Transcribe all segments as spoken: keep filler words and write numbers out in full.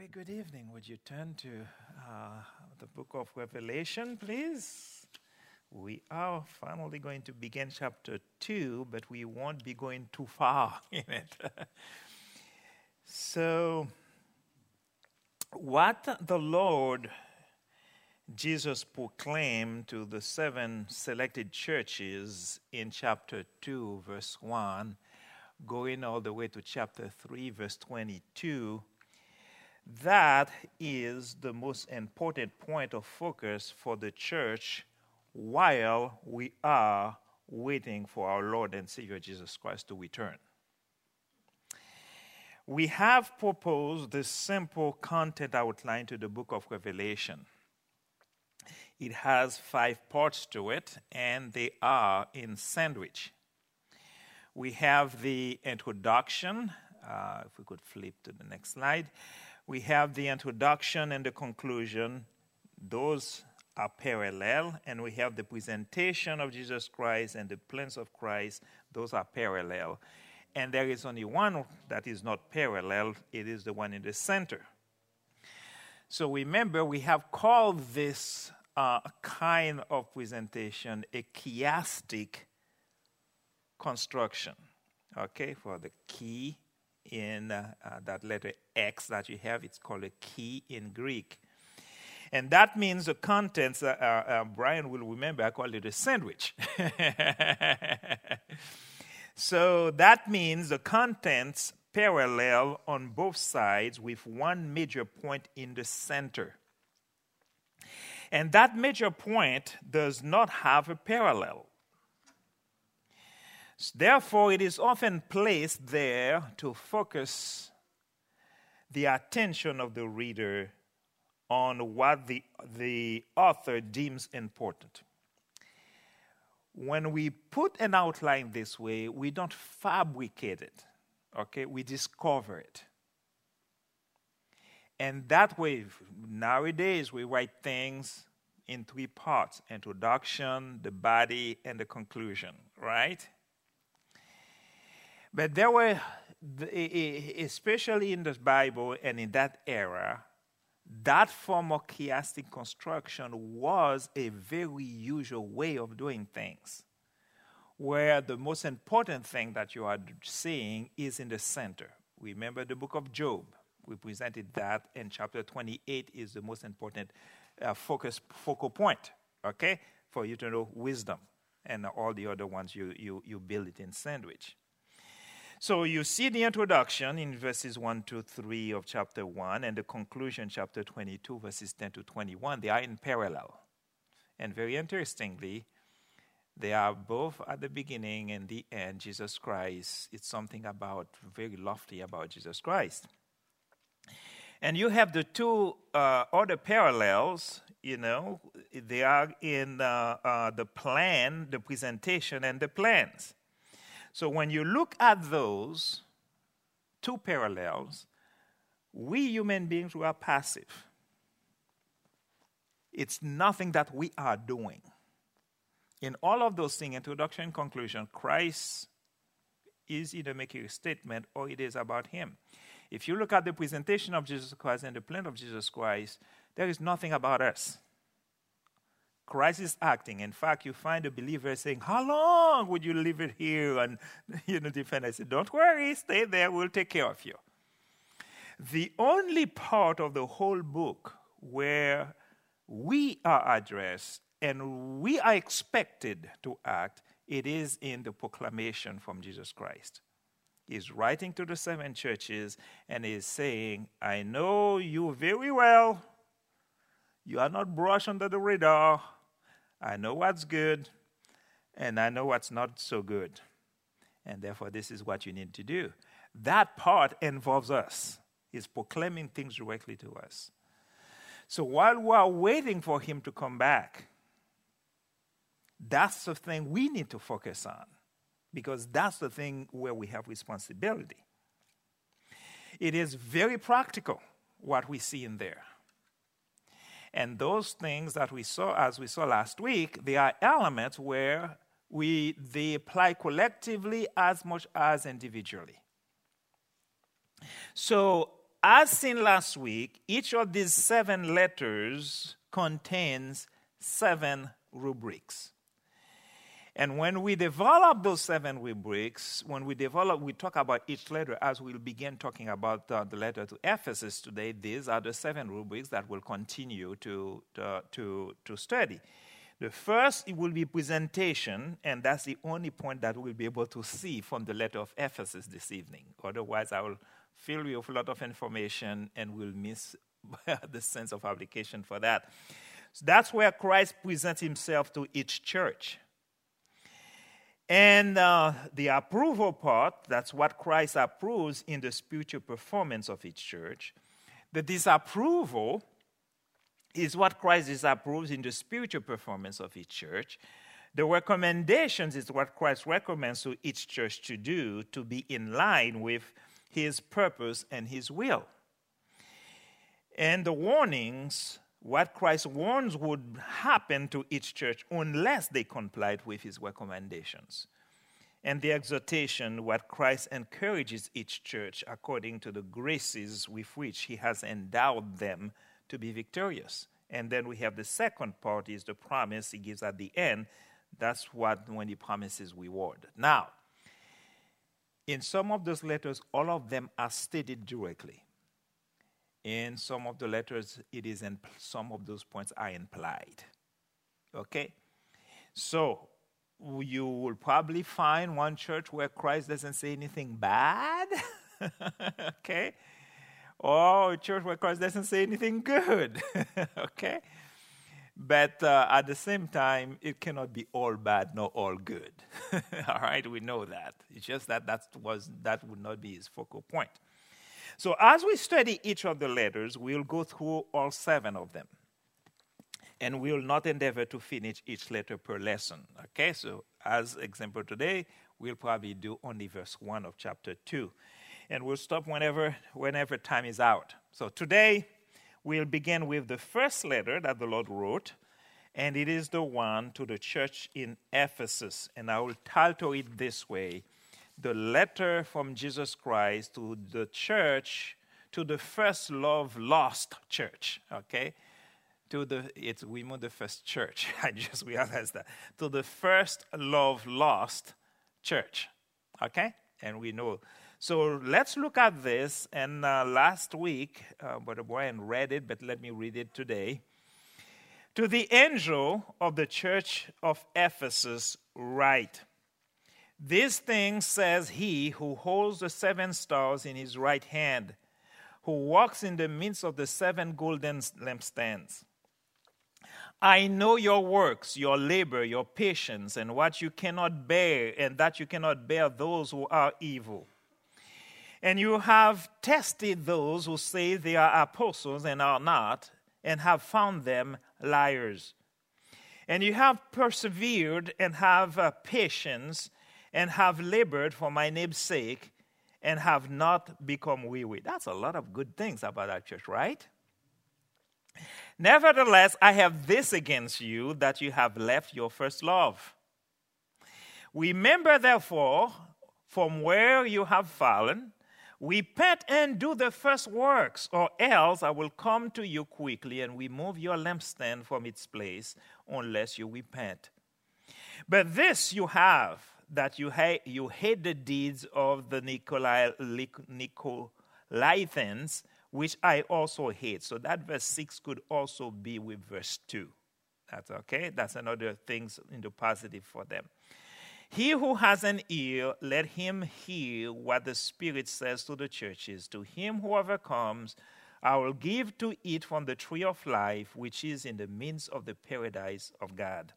good evening. Would you turn to uh, the book of Revelation, please? We are finally going to begin chapter two, but we won't be going too far in it. So, what the Lord Jesus proclaimed to the seven selected churches in chapter two, verse one, going all the way to chapter three, verse twenty-two, that is the most important point of focus for the church while we are waiting for our Lord and Savior Jesus Christ to return. We have proposed this simple content outline to the book of Revelation. It has five parts to it, and they are in sandwich. We have the introduction. Uh, if we could flip to the next slide. We have the introduction and the conclusion. Those are parallel. And we have the presentation of Jesus Christ and the plans of Christ. Those are parallel. And there is only one that is not parallel. It is the one in the center. So remember, we have called this uh, kind of presentation a chiastic construction. Okay, for the key in uh, uh, that letter X that you have, it's called a key in Greek. And that means the contents, uh, uh, uh, Brian will remember, I call it a sandwich. So that means the contents parallel on both sides with one major point in the center. And that major point does not have a parallel. Therefore, it is often placed there to focus the attention of the reader on what the, the author deems important. When we put an outline this way, we don't fabricate it, okay? We discover it. And that way, nowadays, we write things in three parts: introduction, the body, and the conclusion, right? But there were, especially in the Bible and in that era, that form of chiastic construction was a very usual way of doing things, where the most important thing that you are seeing is in the center. Remember the book of Job. We presented that, and chapter twenty-eight is the most important uh, focus focal point, okay, for you to know wisdom, and all the other ones you, you, you build it in sandwich. So you see the introduction in verses one to three of chapter one, and the conclusion, chapter twenty-two, verses ten to twenty-one. They are in parallel. And very interestingly, they are both at the beginning and the end, Jesus Christ. It's something about, very lofty about Jesus Christ. And you have the two uh, other parallels, you know, they are in uh, uh, the plan, the presentation, and the plans. So when you look at those two parallels, we human beings, we are passive. It's nothing that we are doing. In all of those things, introduction and conclusion, Christ is either making a statement or it is about him. If you look at the presentation of Jesus Christ and the plan of Jesus Christ, there is nothing about us. Christ is acting. In fact, you find a believer saying, how long would you leave it here? And, you know, defend. I said, don't worry, stay there, we'll take care of you. The only part of the whole book where we are addressed and we are expected to act, it is in the proclamation from Jesus Christ. He's writing to the seven churches and is saying, I know you very well. You are not brushed under the radar. I know what's good, and I know what's not so good. And therefore, this is what you need to do. That part involves us. He's proclaiming things directly to us. So while we are waiting for him to come back, that's the thing we need to focus on, because that's the thing where we have responsibility. It is very practical, what we see in there. And those things that we saw, as we saw last week, they are elements where we they apply collectively as much as individually. So as seen last week, each of these seven letters contains seven rubrics. And when we develop those seven rubrics, when we develop, we talk about each letter as we'll begin talking about uh, the letter to Ephesus today. These are the seven rubrics that we'll continue to, to, to, to study. The first, it will be presentation, and that's the only point that we'll be able to see from the letter of Ephesus this evening. Otherwise, I will fill you with a lot of information and we'll miss the sense of application for that. So that's where Christ presents himself to each church. And uh, the approval part, that's what Christ approves in the spiritual performance of each church. The disapproval is what Christ disapproves in the spiritual performance of each church. The recommendations is what Christ recommends to each church to do to be in line with his purpose and his will. And the warnings, what Christ warns would happen to each church unless they complied with his recommendations. And the exhortation, what Christ encourages each church according to the graces with which he has endowed them to be victorious. And then we have the second part is the promise he gives at the end. That's what when he promises reward. Now, in some of those letters, all of them are stated directly. In some of the letters, it is in, some of those points are implied. Okay? So, you will probably find one church where Christ doesn't say anything bad. Okay? Or a church where Christ doesn't say anything good. Okay? But uh, at the same time, it cannot be all bad nor all good. All right? We know that. It's just that that, was, that would not be his focal point. So as we study each of the letters, we'll go through all seven of them. And we'll not endeavor to finish each letter per lesson. Okay, so as example today, we'll probably do only verse one of chapter two. And we'll stop whenever, whenever time is out. So today, we'll begin with the first letter that the Lord wrote, and it is the one to the church in Ephesus. And I will title it this way: the letter from Jesus Christ to the church, to the first love lost church, okay? To the, it's, we mean the first church, I just realized that. To the first love lost church, okay? And we know. So let's look at this. And uh, last week, uh, Brother Brian read it, but let me read it today. To the angel of the church of Ephesus write, "This thing says he who holds the seven stars in his right hand, who walks in the midst of the seven golden lampstands. I know your works, your labor, your patience, and what you cannot bear, and that you cannot bear those who are evil. And you have tested those who say they are apostles and are not, and have found them liars. And you have persevered and have uh, patience, and have labored for my name's sake, and have not become weary." That's a lot of good things about that church, right? "Nevertheless, I have this against you, that you have left your first love. Remember, therefore, from where you have fallen, repent and do the first works, or else I will come to you quickly and remove your lampstand from its place, unless you repent. But this you have, that you, ha- you hate the deeds of the Nicolai- Nicolaitans, which I also hate." So that verse six could also be with verse two. That's okay. That's another thing in the positive for them. "He who has an ear, let him hear what the Spirit says to the churches. To him who overcomes, I will give to eat from the tree of life, which is in the midst of the paradise of God."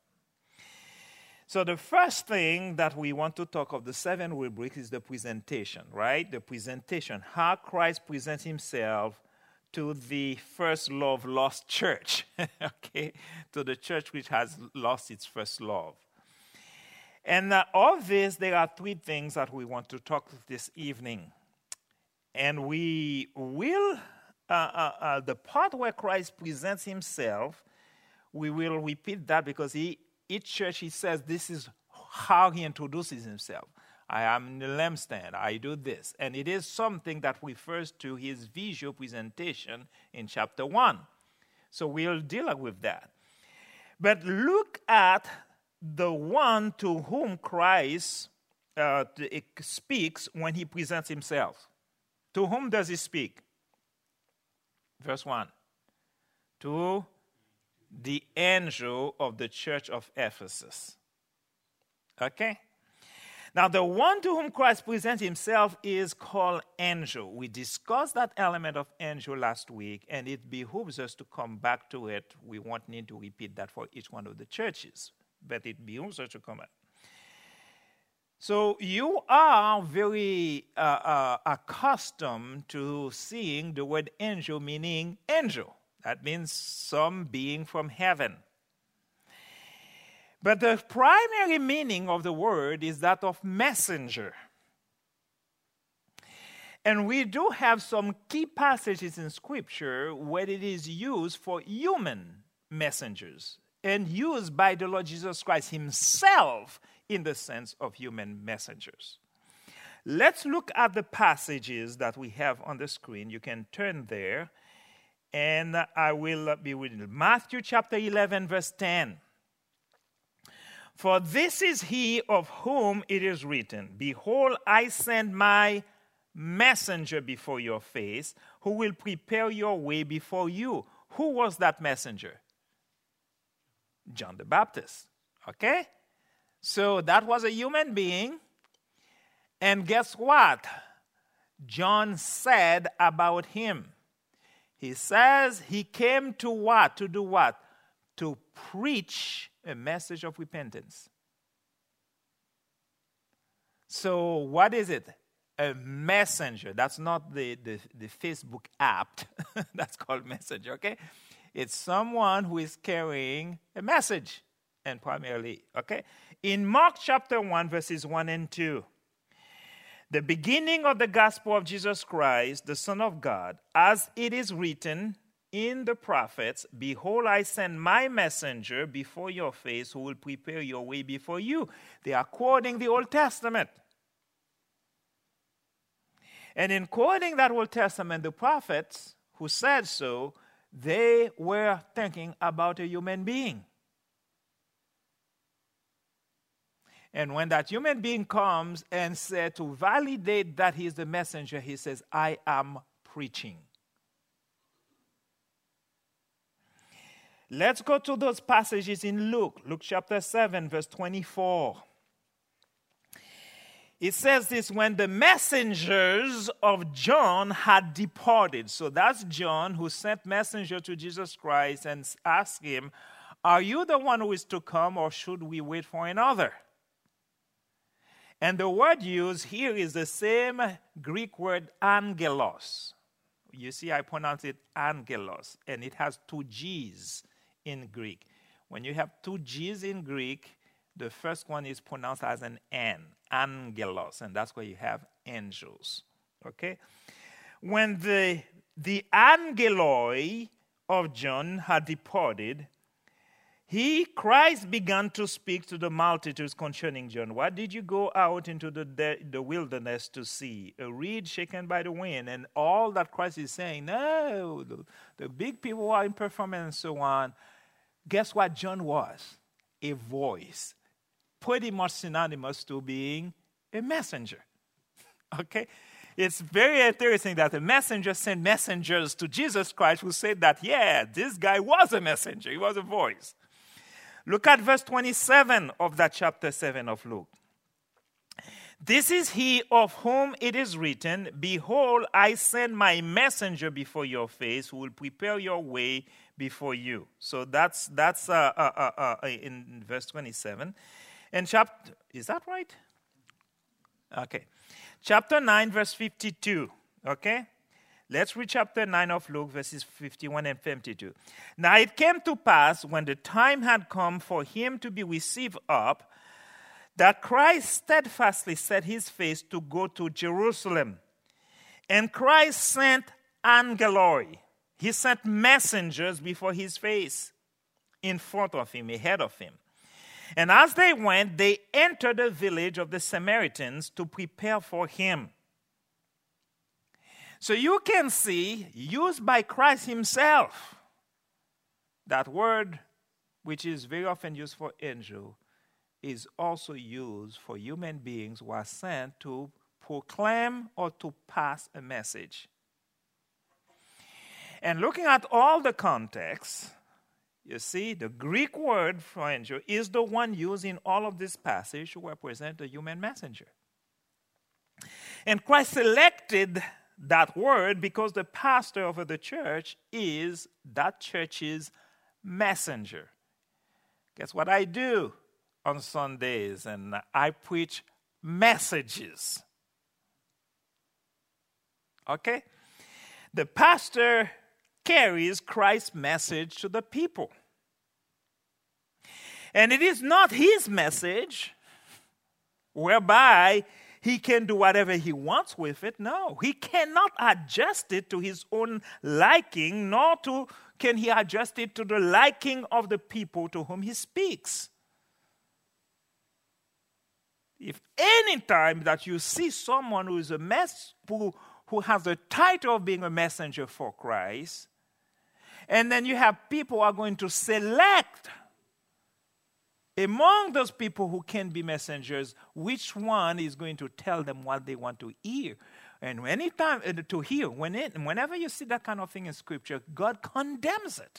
So the first thing that we want to talk of the seven rubrics is the presentation, right? The presentation, how Christ presents himself to the first love lost church, okay? To the church which has lost its first love. And uh, of this, there are three things that we want to talk this evening. And we will, uh, uh, uh, the part where Christ presents himself, we will repeat that because he, each church, he says this is how he introduces himself. I am the lampstand. I do this. And it is something that refers to his visual presentation in chapter one. So we'll deal with that. But look at the one to whom Christ uh, speaks when he presents himself. To whom does he speak? Verse one. To the angel of the church of Ephesus. Okay? Now, the one to whom Christ presents himself is called angel. We discussed that element of angel last week, and it behooves us to come back to it. We won't need to repeat that for each one of the churches, but it behooves us to come back. So you are very uh, uh, accustomed to seeing the word angel meaning angel. That means some being from heaven. But the primary meaning of the word is that of messenger. And we do have some key passages in Scripture where it is used for human messengers and used by the Lord Jesus Christ himself in the sense of human messengers. Let's look at the passages that we have on the screen. You can turn there, and I will be with you. Matthew chapter eleven, verse ten. For this is he of whom it is written, Behold, I send my messenger before your face, who will prepare your way before you. Who was that messenger? John the Baptist. Okay? So that was a human being. And guess what? John said about him. He says he came to what? To do what? To preach a message of repentance. So what is it? A messenger. That's not the, the, the Facebook app. That's called messenger, okay? It's someone who is carrying a message, and primarily, okay? In Mark chapter one, verses one and two, the beginning of the gospel of Jesus Christ, the Son of God, as it is written in the prophets, Behold, I send my messenger before your face who will prepare your way before you. They are quoting the Old Testament. And in quoting that Old Testament, the prophets who said so, they were thinking about a human being. And when that human being comes and said to validate that he's the messenger, he says, I am preaching. Let's go to those passages in Luke. Luke chapter seven, verse twenty-four. It says this, when the messengers of John had departed. So that's John who sent messenger to Jesus Christ and asked him, are you the one who is to come, or should we wait for another? And the word used here is the same Greek word angelos. You see, I pronounce it angelos, and it has two G's in Greek. When you have two G's in Greek, the first one is pronounced as an N, angelos, and that's where you have angels. Okay? When the, the angeloi of John had departed, he, Christ, began to speak to the multitudes concerning John. What did you go out into the, the, the wilderness to see? A reed shaken by the wind. And all that Christ is saying, no, the, the big people are in performance and so on. Guess what John was? A voice. Pretty much synonymous to being a messenger. Okay? It's very interesting that the messenger sent messengers to Jesus Christ who said that, yeah, this guy was a messenger. He was a voice. Look at verse twenty-seven of that chapter seven of Luke. This is he of whom it is written, Behold, I send my messenger before your face who will prepare your way before you. So that's that's uh, uh, uh, uh, in verse twenty-seven. And chapter, is that right? Okay. Chapter nine, verse fifty-two. Okay? Let's read chapter nine of Luke, verses fifty-one and fifty-two. Now it came to pass, when the time had come for him to be received up, that Christ steadfastly set his face to go to Jerusalem. And Christ sent angeloi. He sent messengers before his face, in front of him, ahead of him. And as they went, they entered the village of the Samaritans to prepare for him. So you can see, used by Christ himself, that word, which is very often used for angel, is also used for human beings who are sent to proclaim or to pass a message. And looking at all the context, you see, the Greek word for angel is the one used in all of this passage to represent a human messenger. And Christ selected that word because the pastor of the church is that church's messenger. Guess what I do on Sundays? And I preach messages. Okay? The pastor carries Christ's message to the people. And it is not his message whereby he can do whatever he wants with it. No, he cannot adjust it to his own liking, nor to, can he adjust it to the liking of the people to whom he speaks. If any time that you see someone who is a mess, who, who has the title of being a messenger for Christ, and then you have people who are going to select among those people who can be messengers, which one is going to tell them what they want to hear. And anytime uh, to hear, when it, whenever you see that kind of thing in Scripture, God condemns it.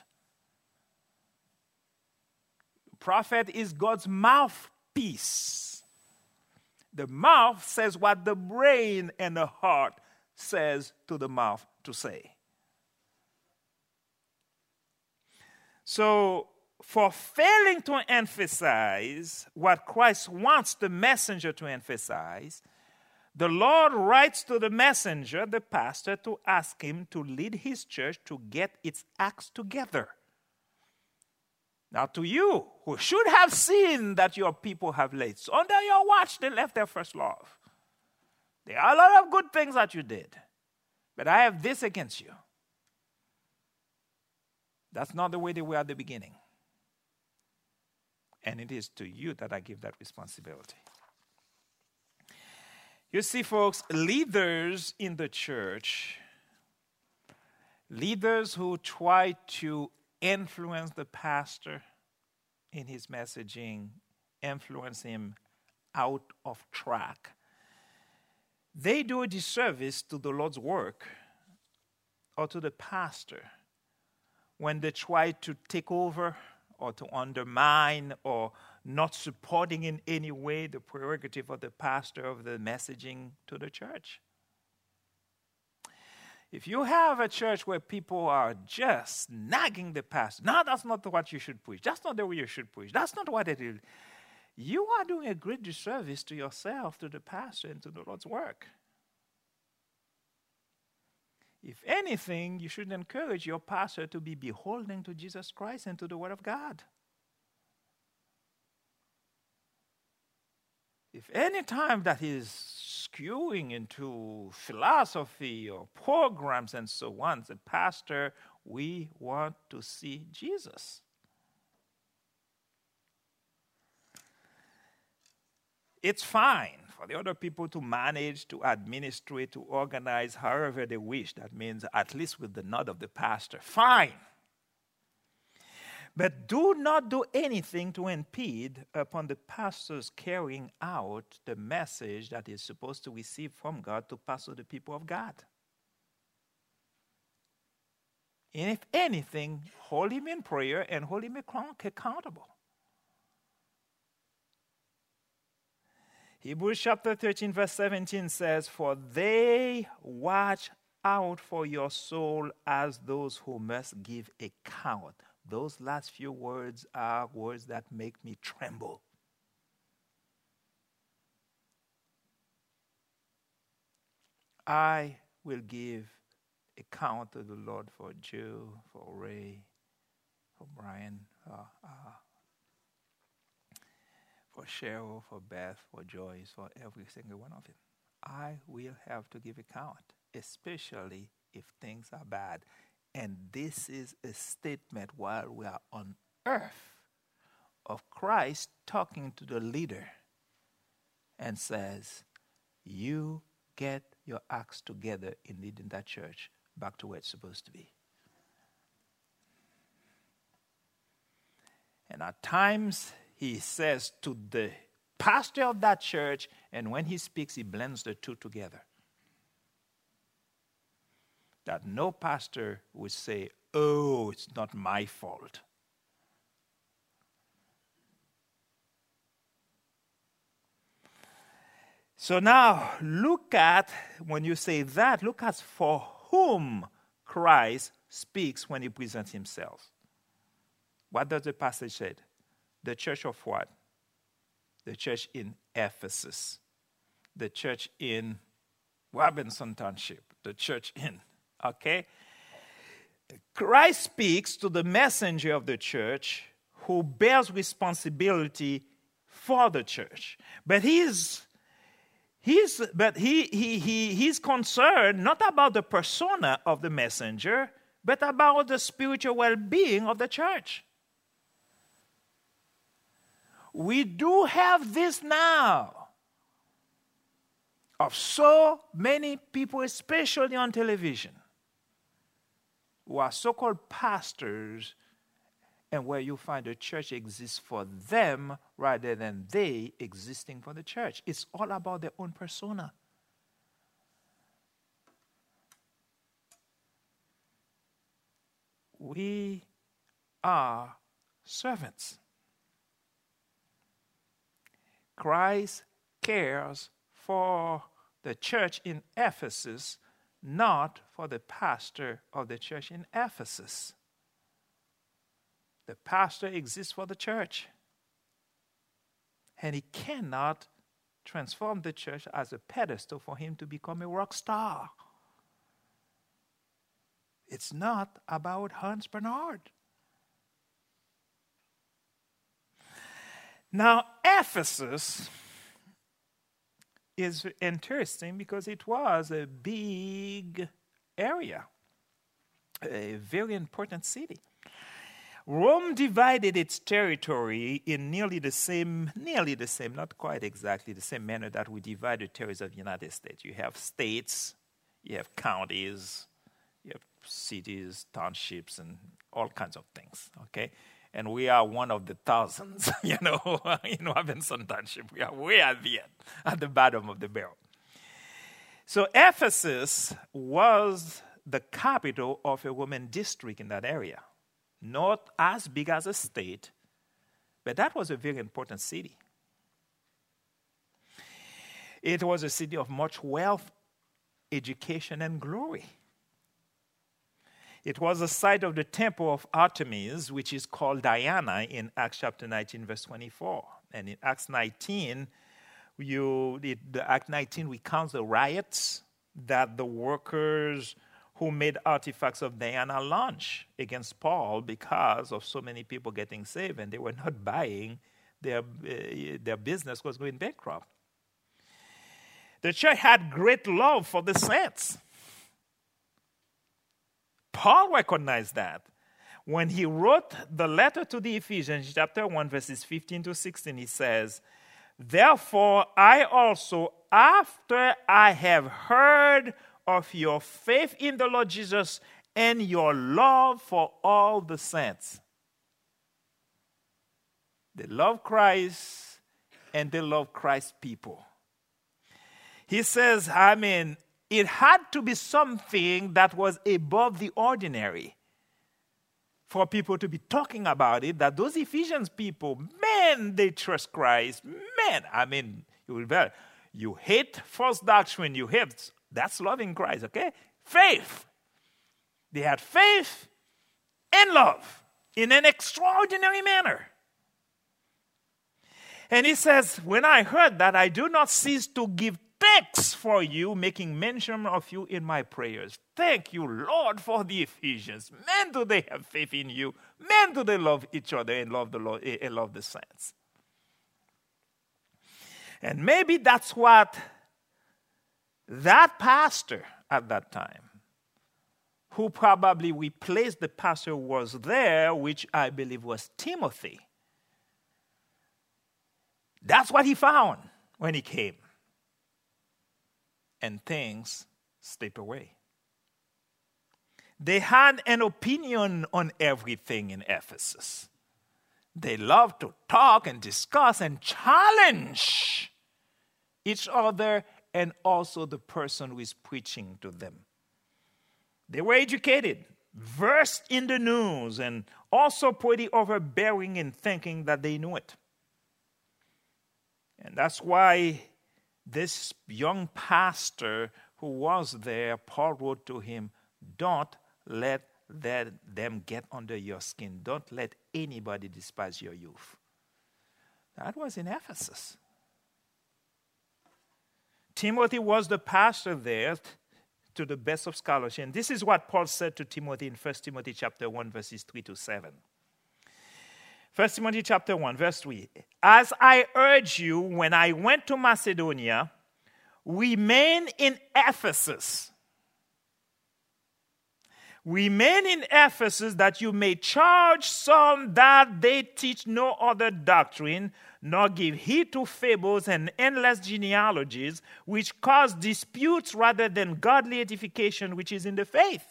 The prophet is God's mouthpiece. The mouth says what the brain and the heart says to the mouth to say. So, for failing to emphasize what Christ wants the messenger to emphasize, the Lord writes to the messenger, the pastor, to ask him to lead his church to get its acts together. Now, to you, who should have seen that your people have laid under your watch, they left their first love. There are a lot of good things that you did, but I have this against you. That's not the way they were at the beginning. And it is to you that I give that responsibility. You see, folks, leaders in the church, leaders who try to influence the pastor in his messaging, influence him out of track, they do a disservice to the Lord's work or to the pastor when they try to take over or to undermine or not supporting in any way the prerogative of the pastor of the messaging to the church. If you have a church where people are just nagging the pastor, no, that's not what you should preach. That's not the way you should preach. That's not what it is. You are doing a great disservice to yourself, to the pastor, and to the Lord's work. If anything, you should encourage your pastor to be beholden to Jesus Christ and to the Word of God. If any time that he's skewing into philosophy or programs and so on, the pastor, we want to see Jesus. It's fine for the other people to manage, to administrate, to organize however they wish. That means at least with the nod of the pastor. Fine. But do not do anything to impede upon the pastor's carrying out the message that is supposed to receive from God to pass to the people of God. And if anything, hold him in prayer and hold him accountable. Hebrews chapter thirteen verse seventeen says, "For they watch out for your soul as those who must give account." Those last few words are words that make me tremble. I will give account to the Lord for Joe, for Ray, for Brian, uh, uh, for Cheryl, for Beth, for Joyce, for every single one of them. I will have to give account, especially if things are bad. And this is a statement while we are on earth. of Christ talking to the leader and says, you get your acts together in leading that church back to where it's supposed to be. And at times, he says to the pastor of that church, and when he speaks, he blends the two together. That no pastor would say, oh, it's not my fault. So now, look at, when you say that, look at for whom Christ speaks when he presents himself. What does the passage say? The church of what? The church in Ephesus. The church in Robinson Township. The church in, okay? Christ speaks to the messenger of the church who bears responsibility for the church. But he's He's, but he, he, he, he's concerned not about the persona of the messenger, but about the spiritual well-being of the church. We do have this now of so many people, especially on television, who are so-called pastors, and where you find the church exists for them rather than they existing for the church. It's all about their own persona. We are servants. Christ cares for the church in Ephesus, not for the pastor of the church in Ephesus. The pastor exists for the church. And he cannot transform the church as a pedestal for him to become a rock star. It's not about Hans Bernhard. Now, Ephesus is interesting because it was a big area, a very important city. Rome divided its territory in nearly the same, nearly the same, not quite exactly the same manner that we divide the territories of the United States. You have states, you have counties, you have cities, townships, and all kinds of things, okay? And we are one of the thousands, you know, in Robinson Township. We are way at the end, at the bottom of the barrel. So Ephesus was the capital of a Roman district in that area. Not as big as a state, but that was a very important city. It was a city of much wealth, education, and glory. It was the site of the temple of Artemis, which is called Diana in Acts chapter nineteen, verse twenty-four. And in Acts nineteen, you, the, the Act nineteen recounts the riots that the workers who made artifacts of Diana launch against Paul because of so many people getting saved, and they were not buying. Their, uh, their business was going bankrupt. The church had great love for the saints. Paul recognized that. When he wrote the letter to the Ephesians, chapter one, verses fifteen to sixteen, he says, "Therefore I also, after I have heard of your faith in the Lord Jesus and your love for all the saints." They love Christ and they love Christ's people. He says, I mean, it had to be something that was above the ordinary for people to be talking about it, that those Ephesians people, man, they trust Christ. Man, I mean, you will better. You hate false doctrine, you hate. That's loving Christ, okay? Faith. They had faith and love in an extraordinary manner. And he says, when I heard that, I do not cease to give thanks for you, making mention of you in my prayers. Thank you, Lord, for the Ephesians. Man, do they have faith in you. Man, do they love each other and love the Lord and love the saints. And maybe that's what that pastor at that time, who probably replaced the pastor who was there, which I believe was Timothy. That's what he found when he came. And things slipped away. They had an opinion on everything in Ephesus. They loved to talk and discuss and challenge each other and also the person who is preaching to them. They were educated, versed in the news, and also pretty overbearing in thinking that they knew it. And that's why this young pastor who was there, Paul wrote to him, don't let that, them get under your skin. Don't let anybody despise your youth. That was in Ephesus. Timothy was the pastor there to the best of scholarship. And this is what Paul said to Timothy in First Timothy chapter one, verses three to seven. First Timothy chapter one, verse three. As I urge you when I went to Macedonia, remain in Ephesus. Remain in Ephesus that you may charge some that they teach no other doctrine, nor give heed to fables and endless genealogies, which cause disputes rather than godly edification, which is in the faith.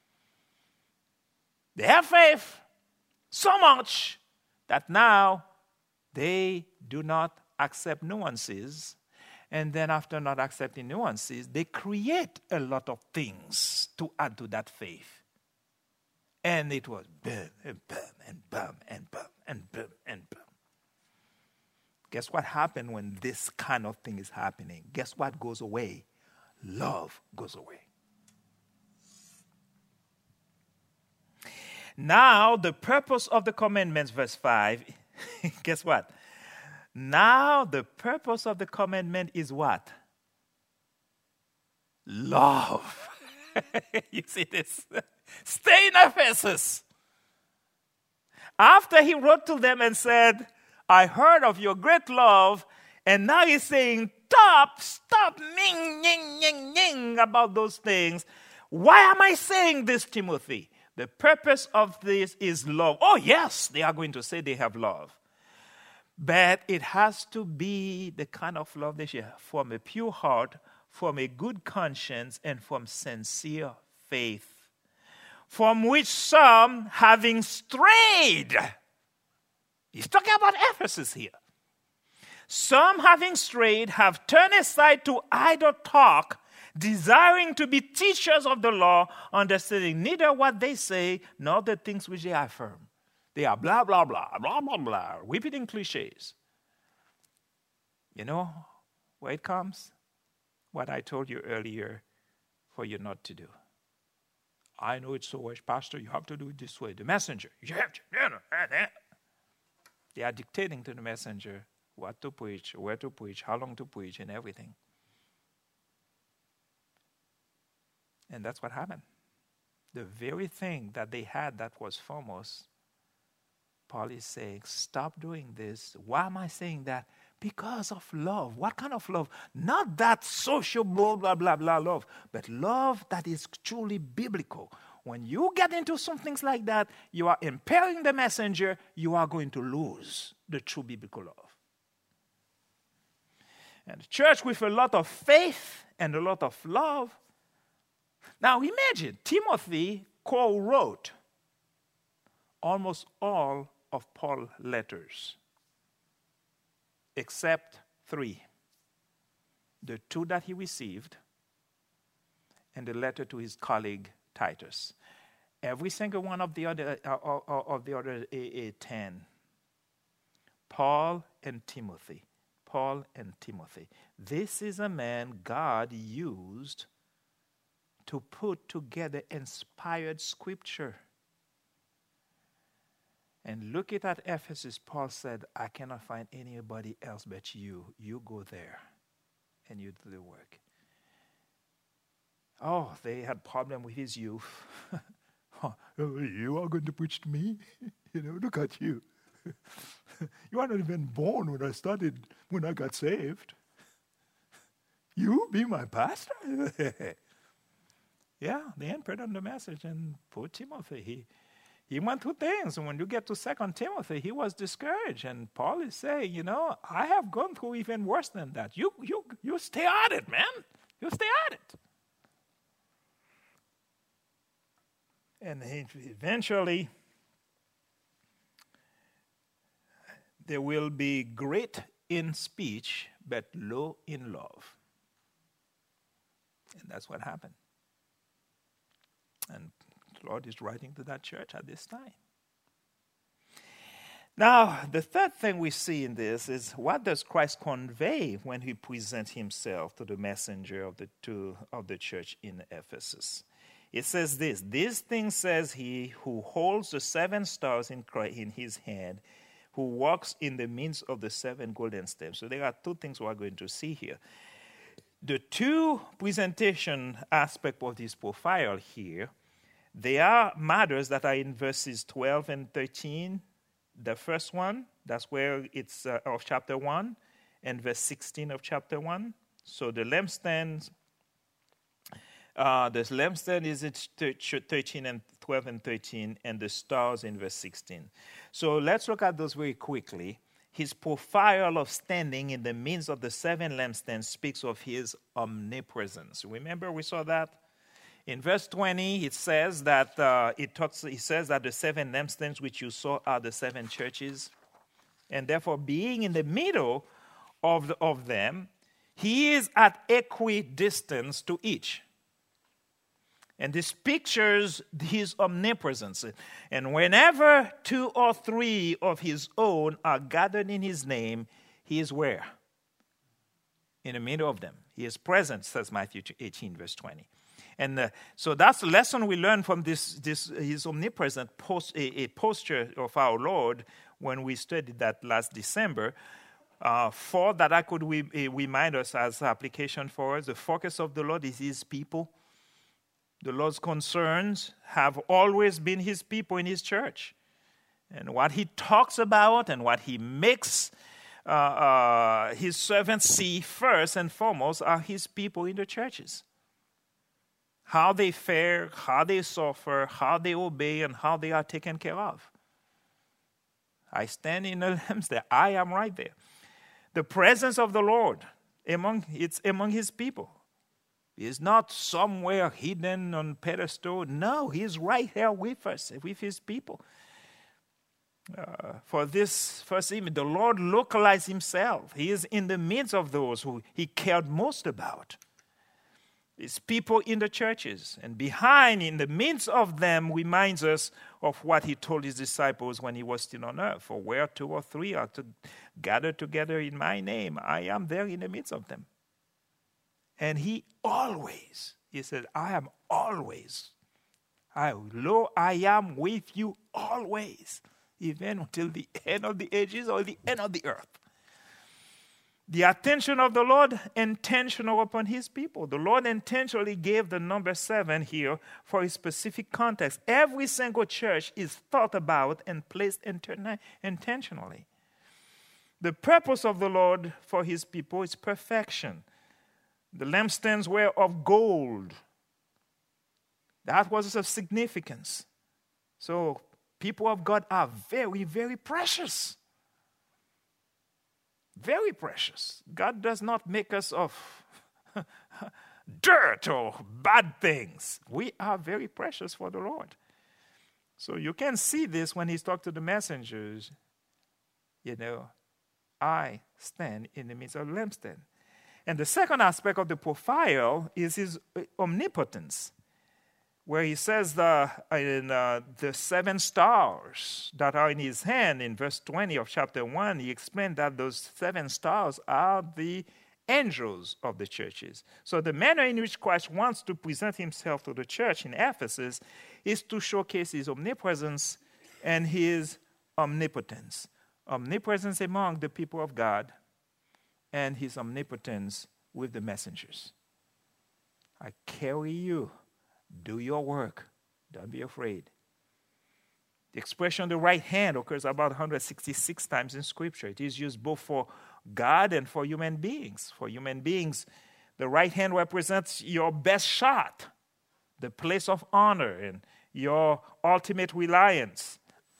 They have faith so much that now they do not accept nuances. And then after not accepting nuances, they create a lot of things to add to that faith. And it was boom and boom and boom and boom and boom and boom. Guess what happened when this kind of thing is happening? Guess what goes away? Love goes away. Now, the purpose of the commandments, verse five, guess what? Now, the purpose of the commandment is what? Love. You see this? Stay in Ephesus. After he wrote to them and said, I heard of your great love, and now he's saying, stop, stop, ning, ning, ning, ning about those things. Why am I saying this, Timothy? The purpose of this is love. Oh, yes, they are going to say they have love. But it has to be the kind of love they share from a pure heart, from a good conscience, and from sincere faith, from which some, having strayed, he's talking about Ephesus here. Some, having strayed, have turned aside to idle talk, desiring to be teachers of the law, understanding neither what they say nor the things which they affirm. They are blah, blah, blah, blah, blah, blah, repeating cliches. You know where it comes? What I told you earlier for you not to do. I know it's so much, Pastor, you have to do it this way. The messenger, you have to, you know, they are dictating to the messenger what to preach, where to preach, how long to preach, and everything. And that's what happened. The very thing that they had that was foremost, Paul is saying, stop doing this. Why am I saying that? Because of love. What kind of love? Not that social blah, blah, blah, blah love, but love that is truly biblical. When you get into some things like that, you are impairing the messenger, you are going to lose the true biblical love. And the church with a lot of faith and a lot of love. Now imagine, Timothy co-wrote almost all of Paul's letters, except three. The two that he received and the letter to his colleague Titus. Every single one of the other uh, of the other uh, uh, ten. Paul and Timothy. Paul and Timothy. This is a man God used to put together inspired scripture. And look at that Ephesus, Paul said, I cannot find anybody else but you. You go there and you do the work. Oh, they had problem with his youth. You are going to preach to me? You know, look at you. You are not even born when I started, when I got saved. You be my pastor? Yeah, they imprinted on the message and poor Timothy, he He went through things. And when you get to Second Timothy, he was discouraged. And Paul is saying, you know, I have gone through even worse than that. You, you, you stay at it, man. You stay at it. And eventually, there will be great in speech, but low in love. And that's what happened. And the Lord is writing to that church at this time. Now, the third thing we see in this is, what does Christ convey when he presents himself to the messenger of the, to, of the church in Ephesus? It says this, "These things says he who holds the seven stars in, Christ, in his hand, who walks in the midst of the seven golden steps." So there are two things we are going to see here. The two presentation aspects of this profile here, they are matters that are in verses twelve and thirteen. The first one, that's where it's uh, of chapter one, and verse sixteen of chapter one. So the lampstands, uh, the lampstand is in thirteen and twelve and thirteen, and the stars in verse sixteen. So let's look at those very quickly. His profile of standing in the midst of the seven lampstands speaks of his omnipresence. Remember, we saw that? In verse twenty, it says that uh, it talks. It says that the seven lampstands which you saw are the seven churches, and therefore, being in the middle of the, of them, he is at equidistance to each. And this pictures his omnipresence. And whenever two or three of his own are gathered in his name, he is where? In the middle of them. He is present, says Matthew eighteen, verse twenty. And uh, so that's the lesson we learn from this, this his omnipresent post, a, a posture of our Lord when we studied that last December. Uh, for that I could we, uh, remind us as application for us, the focus of the Lord is his people. The Lord's concerns have always been his people in his church. And what he talks about and what he makes uh, uh, his servants see first and foremost are his people in the churches. How they fare, how they suffer, how they obey, and how they are taken care of. I stand in the lampstand. I am right there. The presence of the Lord, among it's among his people. He is not somewhere hidden on pedestal. No, he is right here with us, with his people. Uh, for this first image, the Lord localized himself. He is in the midst of those who he cared most about. His people in the churches. And behind, in the midst of them, reminds us of what he told his disciples when he was still on earth. For where two or three are to gather together in my name, I am there in the midst of them. And he always, he said, I am always. I, lo, I am with you always, even until the end of the ages or the end of the earth. The attention of the Lord intentional upon his people. The Lord intentionally gave the number seven here for a specific context. Every single church is thought about and placed interna- intentionally. The purpose of the Lord for his people is perfection. The lampstands were of gold. That was of significance. So people of God are very, very precious. Very precious. God does not make us of dirt or bad things. We are very precious for the Lord. So you can see this when he's talking to the messengers. You know, I stand in the midst of the lampstand. And the second aspect of the profile is his omnipotence, where he says the, in uh, the seven stars that are in his hand, in verse twenty of chapter one, he explained that those seven stars are the angels of the churches. So the manner in which Christ wants to present himself to the church in Ephesus is to showcase his omnipresence and his omnipotence. Omnipresence among the people of God and his omnipotence with the messengers. I carry you. Do your work. Don't be afraid. The expression the right hand occurs about one hundred sixty-six times in Scripture. It is used both for God and for human beings. For human beings, the right hand represents your best shot, the place of honor. And your ultimate reliance.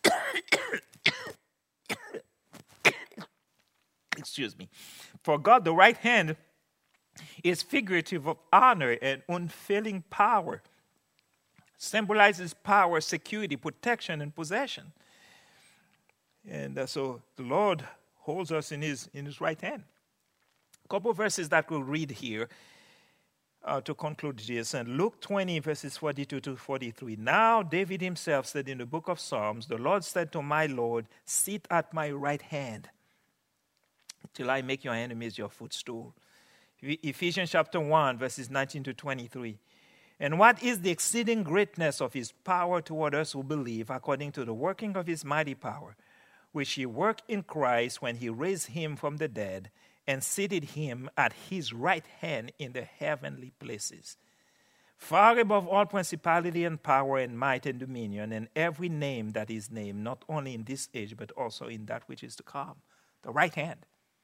Excuse me. For God, the right hand is figurative of honor and unfailing power. Symbolizes power, security, protection, and possession. And uh, so the Lord holds us in his, in his right hand. A couple of verses that we'll read here uh, to conclude this. And Luke twenty, verses forty-two to forty-three. Now David himself said in the book of Psalms, the Lord said to my Lord, sit at my right hand till I make your enemies your footstool. Ephesians chapter one, verses nineteen to twenty-three. And what is the exceeding greatness of his power toward us who believe, according to the working of his mighty power, which he worked in Christ when he raised him from the dead and seated him at his right hand in the heavenly places, far above all principality and power and might and dominion, and every name that is named, not only in this age, but also in that which is to come. The right hand.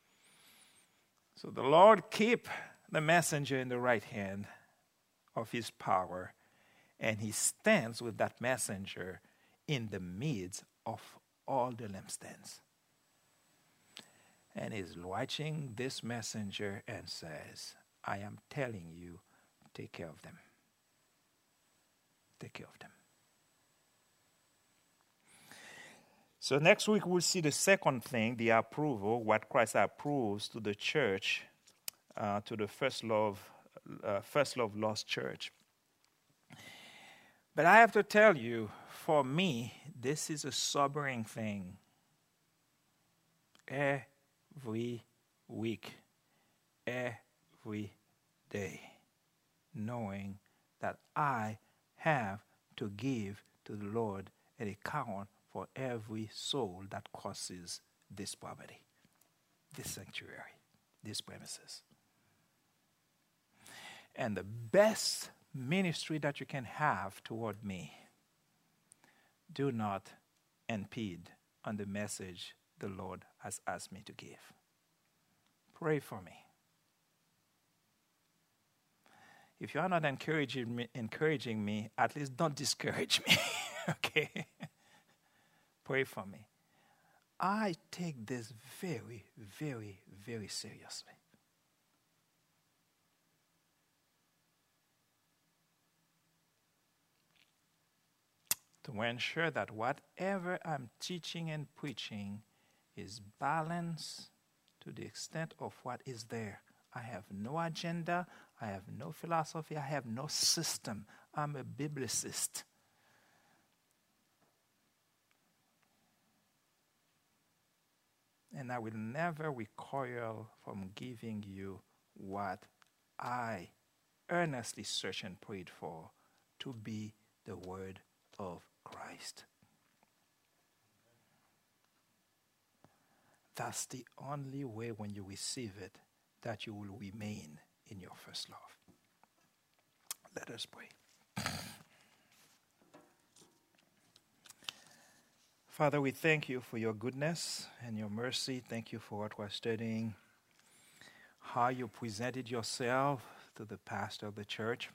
So the Lord keep the messenger in the right hand of his power, and he stands with that messenger in the midst of all the lampstands. And he's watching this messenger and says, I am telling you, take care of them. Take care of them. So next week we'll see the second thing, the approval, what Christ approves to the church, uh, to the first love Uh, First Love Lost Church. But I have to tell you, for me, this is a sobering thing. Every week, every day, knowing that I have to give to the Lord an account for every soul that crosses this property, this sanctuary, these premises. And the best ministry that you can have toward me, do not impede on the message the Lord has asked me to give. Pray for me. If you are not encouraging me, encouraging me, at least don't discourage me. Okay? Pray for me. I take this very, very, very seriously. To ensure that whatever I'm teaching and preaching is balanced to the extent of what is there. I have no agenda. I have no philosophy. I have no system. I'm a biblicist. And I will never recoil from giving you what I earnestly searched and prayed for to be the word of Christ. That's the only way when you receive it that you will remain in your first love. Let us pray. Father, we thank you for your goodness and your mercy. Thank you for what we're studying, how you presented yourself to the pastor of the church.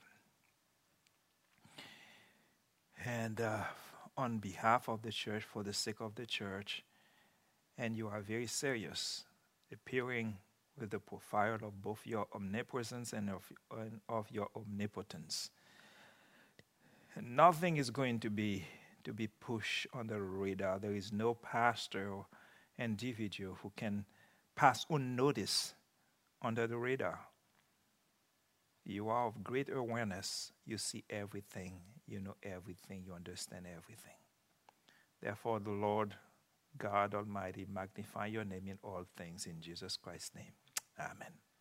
And uh, on behalf of the church, for the sake of the church, and you are very serious, appearing with the profile of both your omnipresence and of, and of your omnipotence. And nothing is going to be to be pushed on the radar. There is no pastor or individual who can pass unnoticed under the radar. You are of great awareness. You see everything. You know everything. You understand everything. Therefore, the Lord God Almighty magnify your name in all things. In Jesus Christ's name. Amen.